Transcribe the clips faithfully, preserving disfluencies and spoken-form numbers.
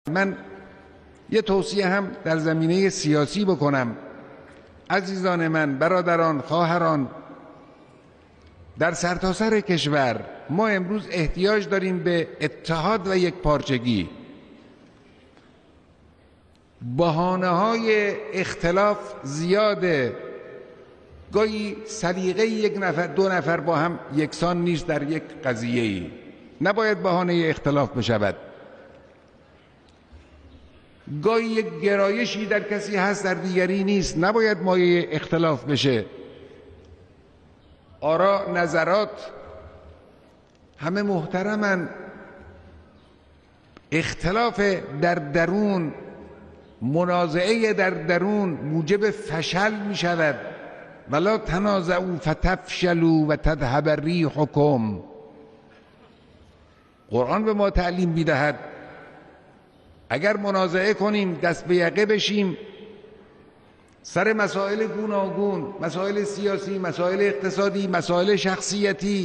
من یه توصیه هم در زمینه سیاسی بکنم. عزیزان من، برادران، خواهران، در سرتاسر کشور ما امروز احتیاج داریم به اتحاد و یک پارچگی. بهانه‌های اختلاف زیاده، گاهی سلیقه یک نفر دو نفر با هم یکسان نیست در یک قضیه‌ای. نباید بهانه اختلاف بشود. گاهی یک گرایشی در کسی هست در دیگری نیست، نباید مایه اختلاف بشه. آرا، نظرات همه محترمن، اختلاف در درون، منازعه در درون موجب فشل می شود. ولا تنازعوا فتفشلوا و تذهب ریحکم. قرآن به ما تعلیم می دهد اگر منازعه کنیم، دست به یقه بشیم سر مسائل گوناگون، مسائل سیاسی، مسائل اقتصادی، مسائل شخصیتی،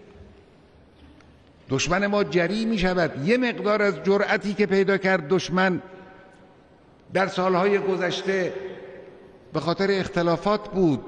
دشمن ما جری می شود. یه مقدار از جرأتی که پیدا کرد دشمن در سالهای گذشته به خاطر اختلافات بود.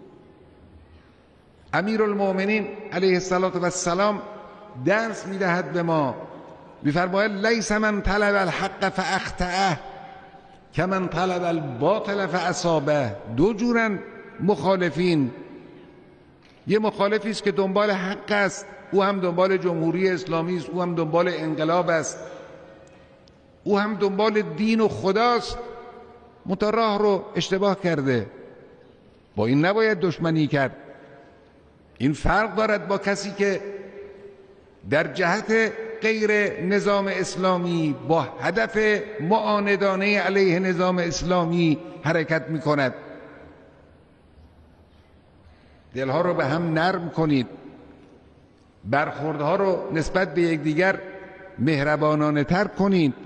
امیرالمؤمنین علیه السلام درس می دهد به ما، می‌فرماید لیس من طلب الحق فاخطأه کمن طلب الباطل فاصابه. دو جورن مخالفین. یه مخالفی است که دنبال حق است، او هم دنبال جمهوری اسلامی است، او هم دنبال انقلاب است، او هم دنبال دین و خداست، منتها راه رو اشتباه کرده. با این نباید دشمنی کرد. این فرق دارد با کسی که در جهت غیر نظام اسلامی با هدف معاندانه علیه نظام اسلامی حرکت می کند. دلها رو به هم نرم کنید، برخوردها رو نسبت به یکدیگر مهربانانه تر کنید.